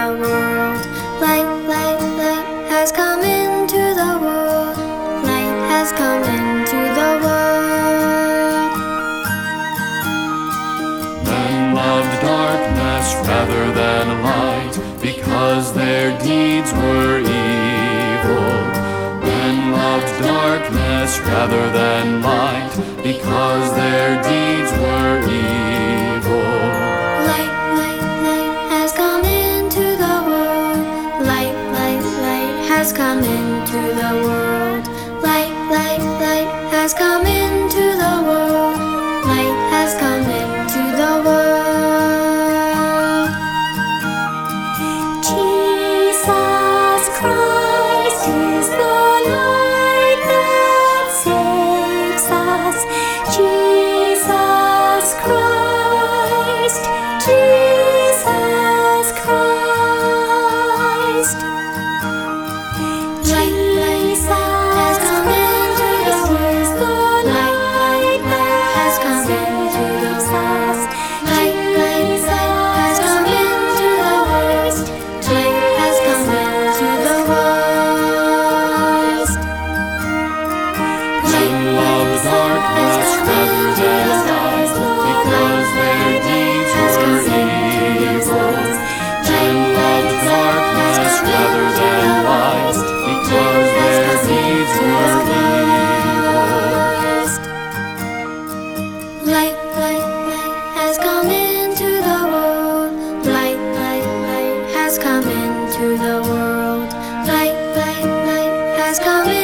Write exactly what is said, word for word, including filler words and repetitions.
the world. Light, light, light has come into the world. Light has come into the world. Men loved darkness rather than light, because their deeds were evil. Men loved darkness rather than light, because their deeds were evil. Light, light, light has come into the world. Light, light, light has come into the world. Light, light, light has come into the world. Light has come into the world. Jesus Christ is the light that saves us. Jesus Christ, Jesus Christ. Light, light has come into the world. Light, light has come into the world. Light, light has come into the world. Light has come into the world. Men loved darkness rather than light, because their deeds were evil. Men loved darkness rather than light, because their deeds were evil. Light, light, light has come into the world. Light, light, light has come into the world. Light, light, light has come